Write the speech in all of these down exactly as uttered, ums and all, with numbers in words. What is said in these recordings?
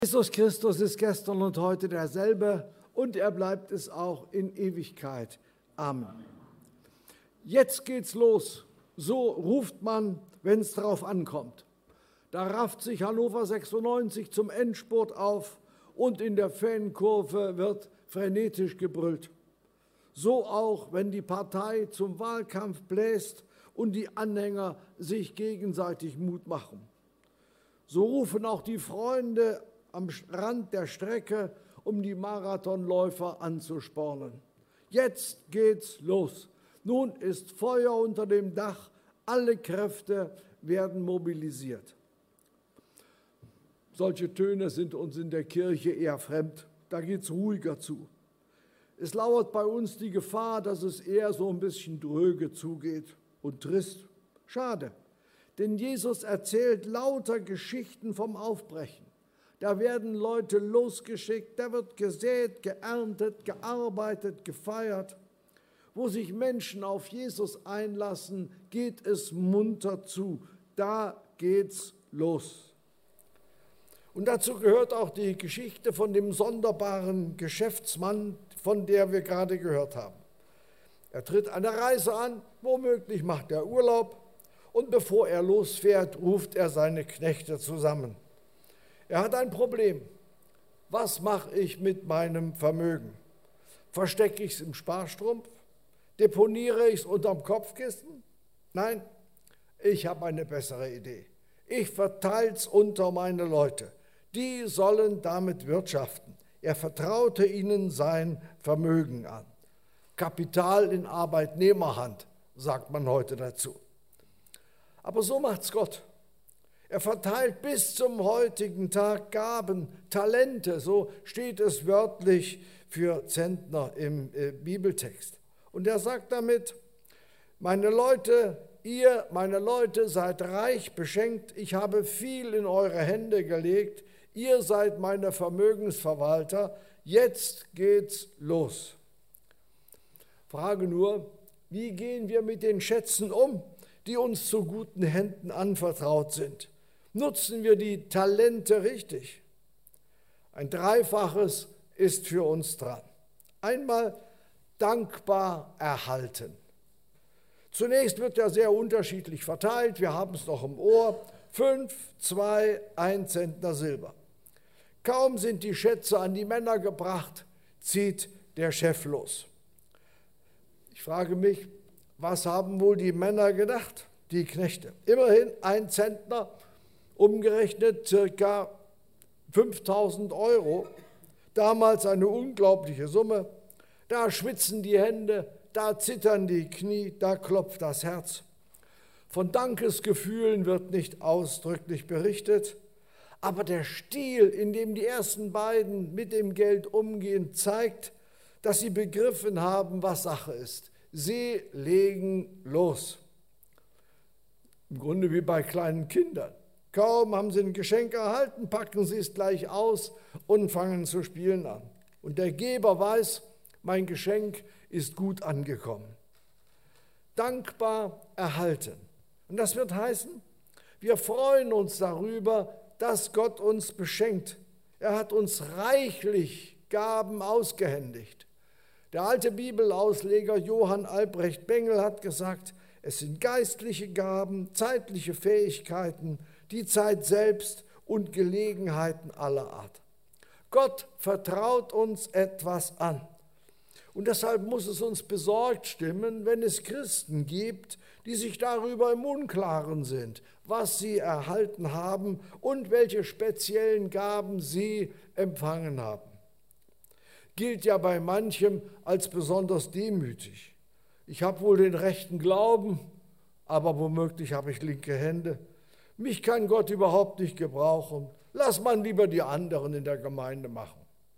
Jesus Christus ist gestern und heute derselbe und er bleibt es auch in Ewigkeit. Amen. Jetzt geht's los. So ruft man, wenn es drauf ankommt. Da rafft sich Hannover sechsundneunzig zum Endspurt auf und in der Fankurve wird frenetisch gebrüllt. So auch, wenn die Partei zum Wahlkampf bläst und die Anhänger sich gegenseitig Mut machen. So rufen auch die Freunde am Rand der Strecke, um die Marathonläufer anzuspornen. Jetzt geht's los. Nun ist Feuer unter dem Dach, alle Kräfte werden mobilisiert. Solche Töne sind uns in der Kirche eher fremd, da geht's ruhiger zu. Es lauert bei uns die Gefahr, dass es eher so ein bisschen dröge zugeht und trist. Schade, denn Jesus erzählt lauter Geschichten vom Aufbrechen. Da werden Leute losgeschickt, da wird gesät, geerntet, gearbeitet, gefeiert. Wo sich Menschen auf Jesus einlassen, geht es munter zu. Da geht's los. Und dazu gehört auch die Geschichte von dem sonderbaren Geschäftsmann, von der wir gerade gehört haben. Er tritt eine Reise an, womöglich macht er Urlaub und bevor er losfährt, ruft er seine Knechte zusammen. Er hat ein Problem. Was mache ich mit meinem Vermögen? Verstecke ich es im Sparstrumpf? Deponiere ich es unterm Kopfkissen? Nein, ich habe eine bessere Idee. Ich verteile es unter meine Leute. Die sollen damit wirtschaften. Er vertraute ihnen sein Vermögen an. Kapital in Arbeitnehmerhand, sagt man heute dazu. Aber so macht's Gott. Er verteilt bis zum heutigen Tag Gaben, Talente, so steht es wörtlich für Zentner im äh, Bibeltext. Und er sagt damit, meine Leute, ihr, meine Leute, seid reich beschenkt, ich habe viel in eure Hände gelegt, ihr seid meine Vermögensverwalter, jetzt geht's los. Frage nur, wie gehen wir mit den Schätzen um, die uns zu guten Händen anvertraut sind? Nutzen wir die Talente richtig? Ein Dreifaches ist für uns dran. Einmal dankbar erhalten. Zunächst wird er sehr unterschiedlich verteilt. Wir haben es noch im Ohr. Fünf, zwei, ein Zentner Silber. Kaum sind die Schätze an die Männer gebracht, zieht der Chef los. Ich frage mich, was haben wohl die Männer gedacht, die Knechte? Immerhin ein Zentner, umgerechnet circa fünftausend Euro, damals eine unglaubliche Summe. Da schwitzen die Hände, da zittern die Knie, da klopft das Herz. Von Dankesgefühlen wird nicht ausdrücklich berichtet, aber der Stil, in dem die ersten beiden mit dem Geld umgehen, zeigt, dass sie begriffen haben, was Sache ist. Sie legen los. Im Grunde wie bei kleinen Kindern. Kaum haben sie ein Geschenk erhalten, packen sie es gleich aus und fangen zu spielen an. Und der Geber weiß, mein Geschenk ist gut angekommen. Dankbar erhalten. Und das wird heißen, wir freuen uns darüber, dass Gott uns beschenkt. Er hat uns reichlich Gaben ausgehändigt. Der alte Bibelausleger Johann Albrecht Bengel hat gesagt, es sind geistliche Gaben, zeitliche Fähigkeiten, die Zeit selbst und Gelegenheiten aller Art. Gott vertraut uns etwas an. Und deshalb muss es uns besorgt stimmen, wenn es Christen gibt, die sich darüber im Unklaren sind, was sie erhalten haben und welche speziellen Gaben sie empfangen haben. Gilt ja bei manchem als besonders demütig. Ich habe wohl den rechten Glauben, aber womöglich habe ich linke Hände. Mich kann Gott überhaupt nicht gebrauchen. Lass man lieber die anderen in der Gemeinde machen.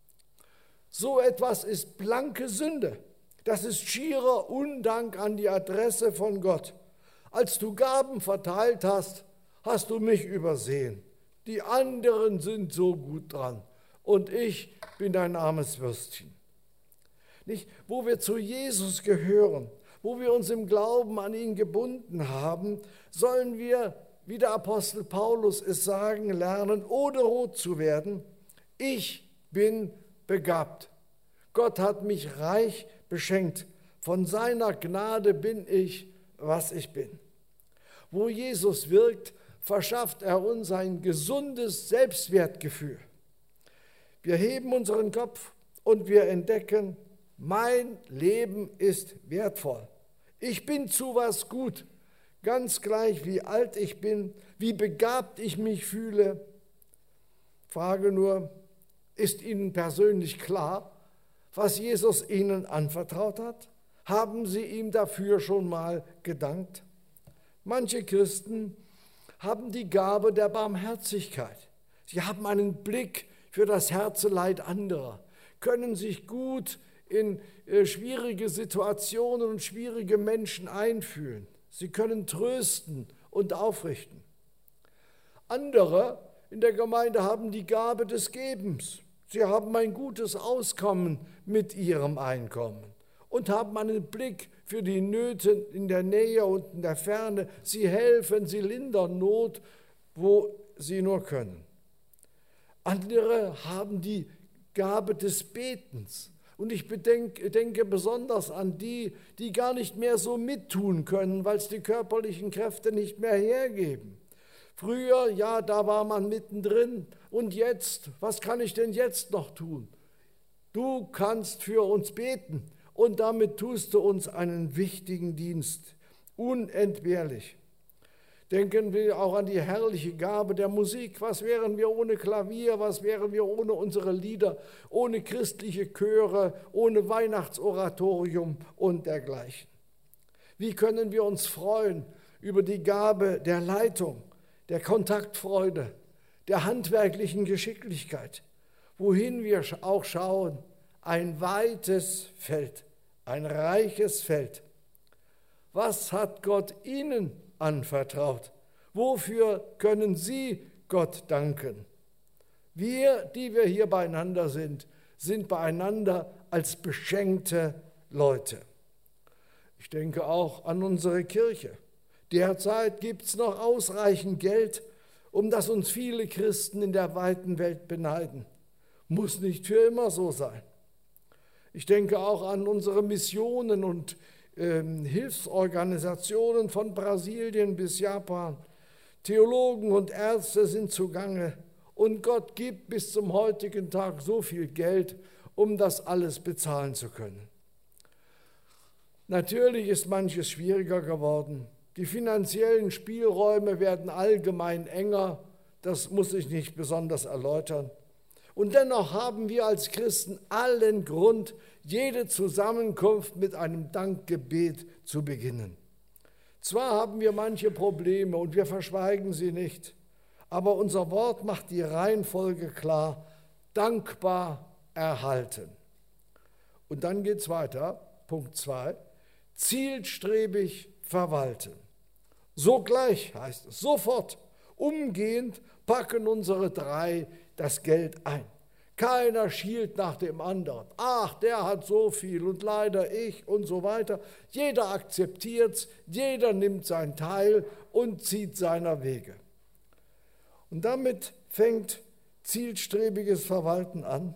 So etwas ist blanke Sünde. Das ist schierer Undank an die Adresse von Gott. Als du Gaben verteilt hast, hast du mich übersehen. Die anderen sind so gut dran und ich bin ein armes Würstchen. Nicht? Wo wir zu Jesus gehören, wo wir uns im Glauben an ihn gebunden haben, sollen wir, wie der Apostel Paulus es sagen, lernen, ohne rot zu werden, Ich bin begabt. Gott hat mich reich beschenkt. Von seiner Gnade bin ich, was ich bin. Wo Jesus wirkt, verschafft er uns ein gesundes Selbstwertgefühl. Wir heben unseren Kopf und wir entdecken, mein Leben ist wertvoll. Ich bin zu was gut, ganz gleich wie alt ich bin, wie begabt ich mich fühle. Frage nur, ist Ihnen persönlich klar, was Jesus Ihnen anvertraut hat? Haben Sie ihm dafür schon mal gedankt? Manche Christen haben die Gabe der Barmherzigkeit. Sie haben einen Blick für das Herzeleid anderer, können sich gut in äh, schwierige Situationen und schwierige Menschen einfühlen. Sie können trösten und aufrichten. Andere in der Gemeinde haben die Gabe des Gebens. Sie haben ein gutes Auskommen mit ihrem Einkommen und haben einen Blick für die Nöte in der Nähe und in der Ferne. Sie helfen, sie lindern Not, wo sie nur können. Andere haben die Gabe des Betens. Und ich bedenke, denke besonders an die, die gar nicht mehr so mittun können, weil es die körperlichen Kräfte nicht mehr hergeben. Früher, ja, da war man mittendrin. Und jetzt, was kann ich denn jetzt noch tun? Du kannst für uns beten und damit tust du uns einen wichtigen Dienst, unentbehrlich. Denken wir auch an die herrliche Gabe der Musik. Was wären wir ohne Klavier, was wären wir ohne unsere Lieder, ohne christliche Chöre, ohne Weihnachtsoratorium und dergleichen? Wie können wir uns freuen über die Gabe der Leitung, der Kontaktfreude, der handwerklichen Geschicklichkeit? Wohin wir auch schauen, ein weites Feld, ein reiches Feld. Was hat Gott Ihnen anvertraut? Wofür können Sie Gott danken? Wir, die wir hier beieinander sind, sind beieinander als beschenkte Leute. Ich denke auch an unsere Kirche. Derzeit gibt es noch ausreichend Geld, um das uns viele Christen in der weiten Welt beneiden. Muss nicht für immer so sein. Ich denke auch an unsere Missionen und ähm, Hilfsorganisationen von Brasilien bis Japan. Theologen und Ärzte sind zugange und Gott gibt bis zum heutigen Tag so viel Geld, um das alles bezahlen zu können. Natürlich ist manches schwieriger geworden. Die finanziellen Spielräume werden allgemein enger, das muss ich nicht besonders erläutern. Und dennoch haben wir als Christen allen Grund, jede Zusammenkunft mit einem Dankgebet zu beginnen. Zwar haben wir manche Probleme und wir verschweigen sie nicht, aber unser Wort macht die Reihenfolge klar: dankbar erhalten. Und dann geht es weiter, Punkt zwei, zielstrebig verwalten. Sogleich heißt es, sofort, umgehend packen unsere drei das Geld ein. Keiner schielt nach dem anderen. Ach, der hat so viel und leider ich und so weiter. Jeder akzeptiert es, jeder nimmt seinen Teil und zieht seiner Wege. Und damit fängt zielstrebiges Verwalten an,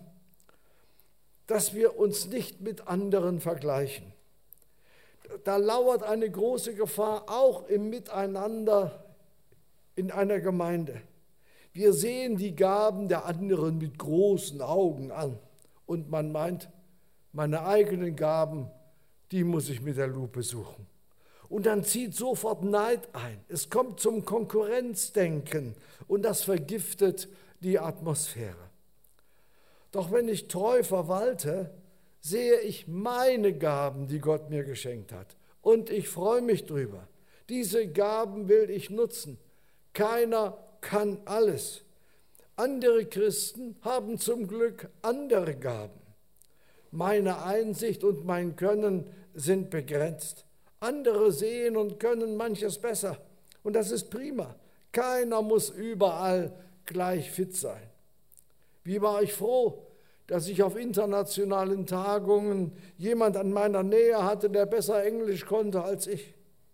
dass wir uns nicht mit anderen vergleichen. Da lauert eine große Gefahr auch im Miteinander in einer Gemeinde. Wir sehen die Gaben der anderen mit großen Augen an und man meint, meine eigenen Gaben, die muss ich mit der Lupe suchen. Und dann zieht sofort Neid ein. Es kommt zum Konkurrenzdenken und das vergiftet die Atmosphäre. Doch wenn ich treu verwalte, sehe ich meine Gaben, die Gott mir geschenkt hat. Und ich freue mich drüber. Diese Gaben will ich nutzen. Keiner kann alles. Andere Christen haben zum Glück andere Gaben. Meine Einsicht und mein Können sind begrenzt. Andere sehen und können manches besser. Und das ist prima. Keiner muss überall gleich fit sein. Wie war ich froh, dass ich auf internationalen Tagungen jemand an meiner Nähe hatte, der besser Englisch konnte als ich.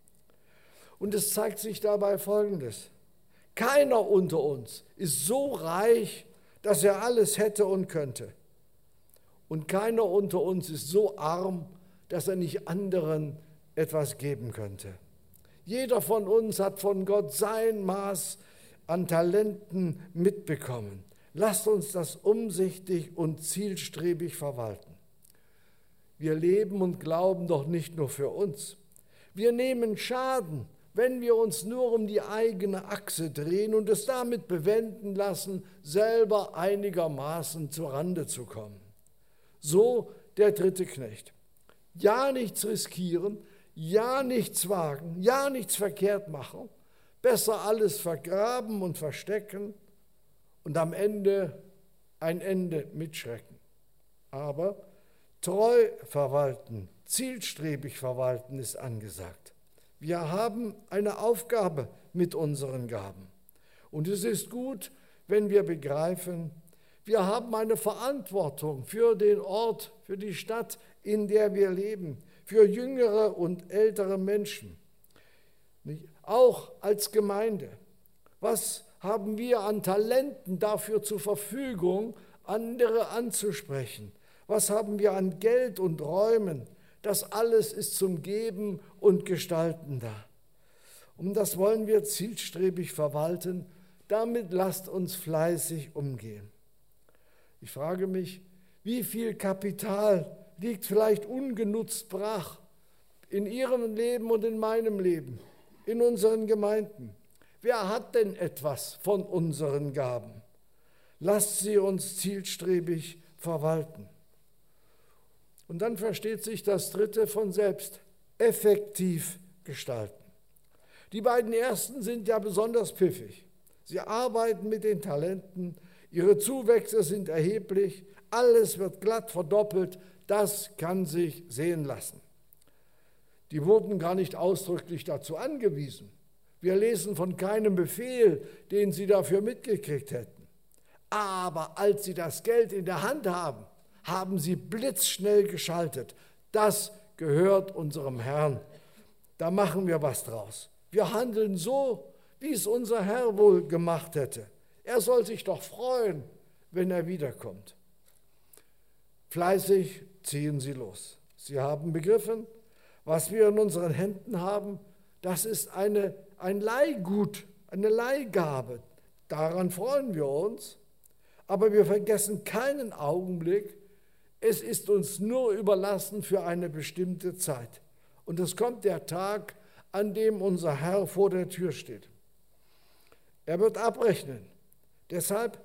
Und es zeigt sich dabei Folgendes: Keiner unter uns ist so reich, dass er alles hätte und könnte. Und keiner unter uns ist so arm, dass er nicht anderen etwas geben könnte. Jeder von uns hat von Gott sein Maß an Talenten mitbekommen. Lasst uns das umsichtig und zielstrebig verwalten. Wir leben und glauben doch nicht nur für uns. Wir nehmen Schaden, wenn wir uns nur um die eigene Achse drehen und es damit bewenden lassen, selber einigermaßen zur Rande zu kommen. So der dritte Knecht. Ja, nichts riskieren, ja, nichts wagen, ja, nichts verkehrt machen, besser alles vergraben und verstecken und am Ende ein Ende mit Schrecken. Aber treu verwalten, zielstrebig verwalten ist angesagt. Wir haben eine Aufgabe mit unseren Gaben. Und es ist gut, wenn wir begreifen, wir haben eine Verantwortung für den Ort, für die Stadt, in der wir leben, für jüngere und ältere Menschen. Auch als Gemeinde. Was haben wir an Talenten dafür zur Verfügung, andere anzusprechen? Was haben wir an Geld und Räumen? Das alles ist zum Geben und Gestalten da. Und das wollen wir zielstrebig verwalten. Damit lasst uns fleißig umgehen. Ich frage mich, wie viel Kapital liegt vielleicht ungenutzt brach in Ihrem Leben und in meinem Leben, in unseren Gemeinden? Wer hat denn etwas von unseren Gaben? Lasst sie uns zielstrebig verwalten. Und dann versteht sich das Dritte von selbst, effektiv gestalten. Die beiden ersten sind ja besonders pfiffig. Sie arbeiten mit den Talenten, ihre Zuwächse sind erheblich, alles wird glatt verdoppelt, das kann sich sehen lassen. Die wurden gar nicht ausdrücklich dazu angewiesen. Wir lesen von keinem Befehl, den sie dafür mitgekriegt hätten. Aber als sie das Geld in der Hand haben, haben sie blitzschnell geschaltet. Das gehört unserem Herrn. Da machen wir was draus. Wir handeln so, wie es unser Herr wohl gemacht hätte. Er soll sich doch freuen, wenn er wiederkommt. Fleißig ziehen sie los. Sie haben begriffen, was wir in unseren Händen haben, das ist eine, ein Leihgut, eine Leihgabe. Daran freuen wir uns. Aber wir vergessen keinen Augenblick, es ist uns nur überlassen für eine bestimmte Zeit. Und es kommt der Tag, an dem unser Herr vor der Tür steht. Er wird abrechnen. Deshalb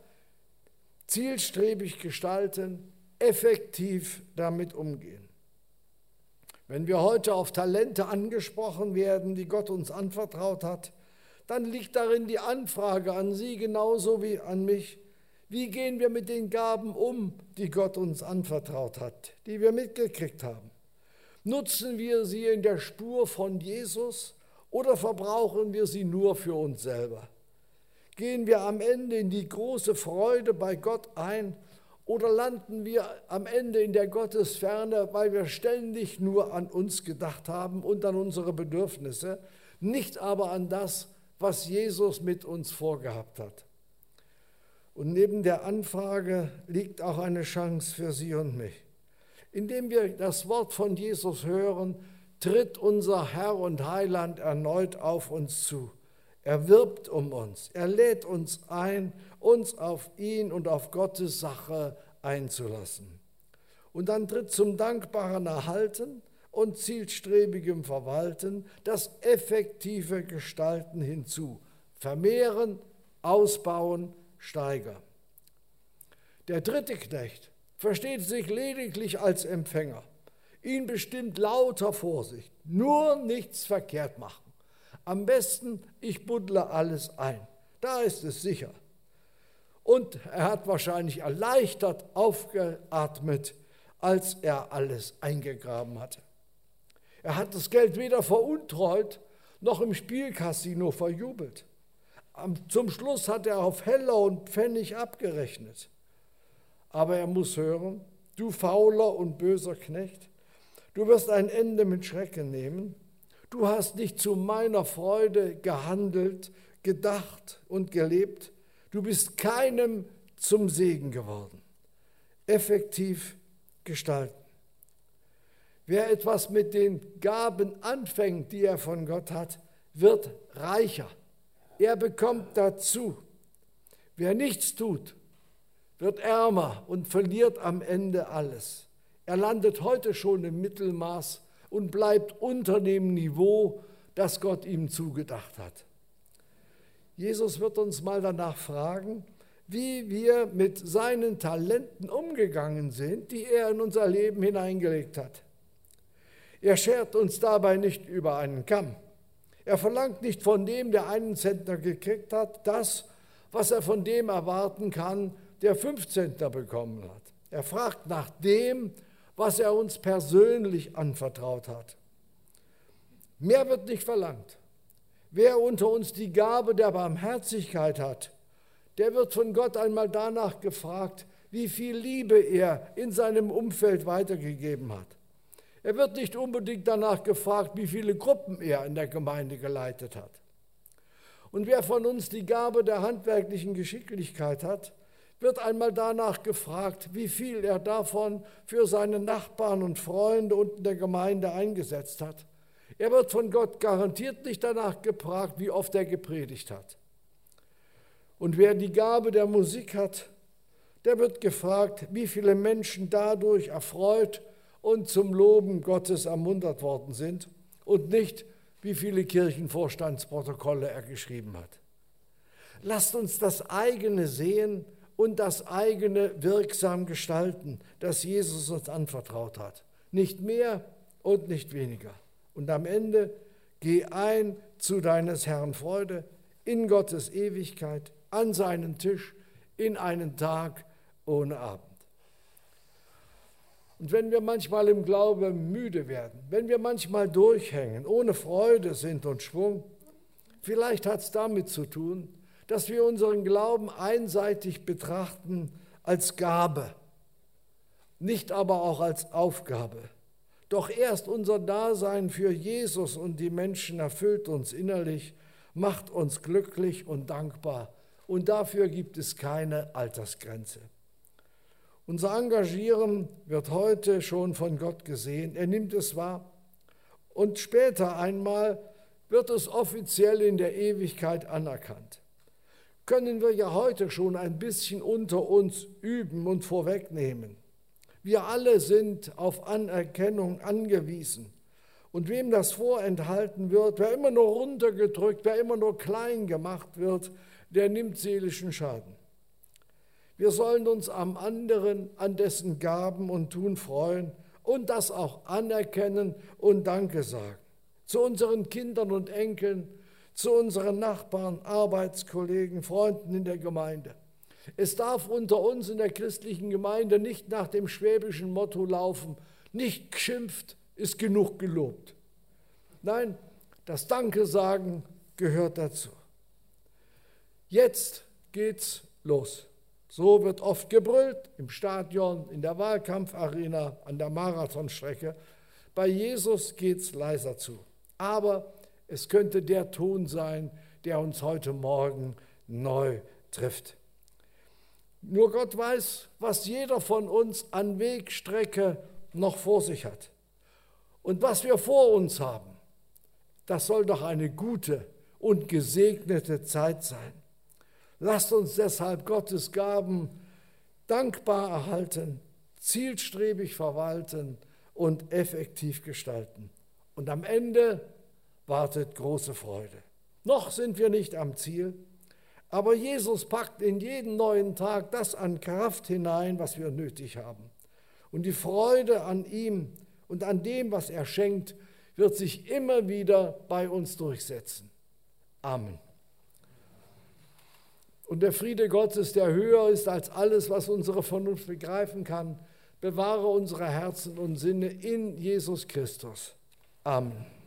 zielstrebig gestalten, effektiv damit umgehen. Wenn wir heute auf Talente angesprochen werden, die Gott uns anvertraut hat, dann liegt darin die Anfrage an Sie genauso wie an mich. Wie gehen wir mit den Gaben um, die Gott uns anvertraut hat, die wir mitgekriegt haben? Nutzen wir sie in der Spur von Jesus oder verbrauchen wir sie nur für uns selber? Gehen wir am Ende in die große Freude bei Gott ein oder landen wir am Ende in der Gottesferne, weil wir ständig nur an uns gedacht haben und an unsere Bedürfnisse, nicht aber an das, was Jesus mit uns vorgehabt hat? Und neben der Anfrage liegt auch eine Chance für Sie und mich. Indem wir das Wort von Jesus hören, tritt unser Herr und Heiland erneut auf uns zu. Er wirbt um uns, er lädt uns ein, uns auf ihn und auf Gottes Sache einzulassen. Und dann tritt zum dankbaren Erhalten und zielstrebigem Verwalten das effektive Gestalten hinzu. Vermehren, ausbauen, steigern. Der dritte Knecht versteht sich lediglich als Empfänger. Ihn bestimmt lauter Vorsicht, nur nichts verkehrt machen. Am besten, ich buddle alles ein, da ist es sicher. Und er hat wahrscheinlich erleichtert aufgeatmet, als er alles eingegraben hatte. Er hat das Geld weder veruntreut, noch im Spielcasino verjubelt. Zum Schluss hat er auf Heller und Pfennig abgerechnet. Aber er muss hören, du fauler und böser Knecht, du wirst ein Ende mit Schrecken nehmen. Du hast nicht zu meiner Freude gehandelt, gedacht und gelebt. Du bist keinem zum Segen geworden. Effektiv gestalten. Wer etwas mit den Gaben anfängt, die er von Gott hat, wird reicher. Er bekommt dazu. Wer nichts tut, wird ärmer und verliert am Ende alles. Er landet heute schon im Mittelmaß und bleibt unter dem Niveau, das Gott ihm zugedacht hat. Jesus wird uns mal danach fragen, wie wir mit seinen Talenten umgegangen sind, die er in unser Leben hineingelegt hat. Er schert uns dabei nicht über einen Kamm. Er verlangt nicht von dem, der einen Zentner gekriegt hat, das, was er von dem erwarten kann, der fünf Zentner bekommen hat. Er fragt nach dem, was er uns persönlich anvertraut hat. Mehr wird nicht verlangt. Wer unter uns die Gabe der Barmherzigkeit hat, der wird von Gott einmal danach gefragt, wie viel Liebe er in seinem Umfeld weitergegeben hat. Er wird nicht unbedingt danach gefragt, wie viele Gruppen er in der Gemeinde geleitet hat. Und wer von uns die Gabe der handwerklichen Geschicklichkeit hat, wird einmal danach gefragt, wie viel er davon für seine Nachbarn und Freunde unten der Gemeinde eingesetzt hat. Er wird von Gott garantiert nicht danach gefragt, wie oft er gepredigt hat. Und wer die Gabe der Musik hat, der wird gefragt, wie viele Menschen dadurch erfreut und zum Loben Gottes ermuntert worden sind und nicht, wie viele Kirchenvorstandsprotokolle er geschrieben hat. Lasst uns das eigene sehen und das eigene wirksam gestalten, das Jesus uns anvertraut hat. Nicht mehr und nicht weniger. Und am Ende geh ein zu deines Herrn Freude, in Gottes Ewigkeit, an seinen Tisch, in einen Tag ohne Abend. Und wenn wir manchmal im Glauben müde werden, wenn wir manchmal durchhängen, ohne Freude sind und Schwung, vielleicht hat es damit zu tun, dass wir unseren Glauben einseitig betrachten als Gabe, nicht aber auch als Aufgabe. Doch erst unser Dasein für Jesus und die Menschen erfüllt uns innerlich, macht uns glücklich und dankbar. Und dafür gibt es keine Altersgrenze. Unser Engagieren wird heute schon von Gott gesehen. Er nimmt es wahr. Und später einmal wird es offiziell in der Ewigkeit anerkannt. Können wir ja heute schon ein bisschen unter uns üben und vorwegnehmen. Wir alle sind auf Anerkennung angewiesen. Und wem das vorenthalten wird, wer immer nur runtergedrückt, wer immer nur klein gemacht wird, der nimmt seelischen Schaden. Wir sollen uns am anderen, an dessen Gaben und Tun freuen und das auch anerkennen und Danke sagen. Zu unseren Kindern und Enkeln, zu unseren Nachbarn, Arbeitskollegen, Freunden in der Gemeinde. Es darf unter uns in der christlichen Gemeinde nicht nach dem schwäbischen Motto laufen, nicht geschimpft, ist genug gelobt. Nein, das Danke sagen gehört dazu. Jetzt geht's los. So wird oft gebrüllt, im Stadion, in der Wahlkampfarena, an der Marathonstrecke. Bei Jesus geht's leiser zu. Aber es könnte der Ton sein, der uns heute Morgen neu trifft. Nur Gott weiß, was jeder von uns an Wegstrecke noch vor sich hat. Und was wir vor uns haben, das soll doch eine gute und gesegnete Zeit sein. Lasst uns deshalb Gottes Gaben dankbar erhalten, zielstrebig verwalten und effektiv gestalten. Und am Ende wartet große Freude. Noch sind wir nicht am Ziel, aber Jesus packt in jeden neuen Tag das an Kraft hinein, was wir nötig haben. Und die Freude an ihm und an dem, was er schenkt, wird sich immer wieder bei uns durchsetzen. Amen. Und der Friede Gottes, der höher ist als alles, was unsere Vernunft begreifen kann, bewahre unsere Herzen und Sinne in Jesus Christus. Amen.